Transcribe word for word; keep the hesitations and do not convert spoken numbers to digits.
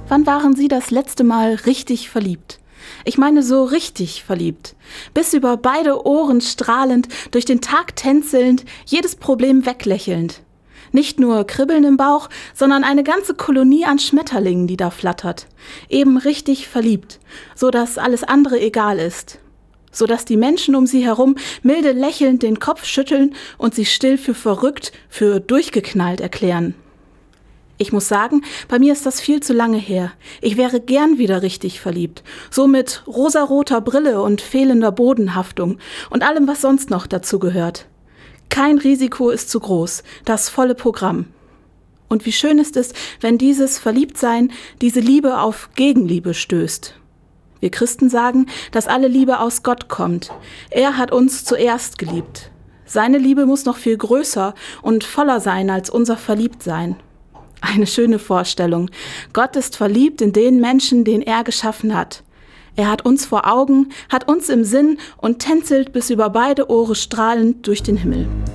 Wann waren Sie das letzte Mal richtig verliebt? Ich meine so richtig verliebt. Bis über beide Ohren strahlend, durch den Tag tänzelnd, jedes Problem weglächelnd. Nicht nur Kribbeln im Bauch, sondern eine ganze Kolonie an Schmetterlingen, die da flattert. Eben richtig verliebt, so dass alles andere egal ist. So dass die Menschen um sie herum milde lächelnd den Kopf schütteln und sie still für verrückt, für durchgeknallt erklären. Ich muss sagen, bei mir ist das viel zu lange her. Ich wäre gern wieder richtig verliebt. So mit rosaroter Brille und fehlender Bodenhaftung und allem, was sonst noch dazu gehört. Kein Risiko ist zu groß, das volle Programm. Und wie schön ist es, wenn dieses Verliebtsein, diese Liebe auf Gegenliebe stößt. Wir Christen sagen, dass alle Liebe aus Gott kommt. Er hat uns zuerst geliebt. Seine Liebe muss noch viel größer und voller sein als unser Verliebtsein. Eine schöne Vorstellung. Gott ist verliebt in den Menschen, den er geschaffen hat. Er hat uns vor Augen, hat uns im Sinn und tänzelt bis über beide Ohren strahlend durch den Himmel.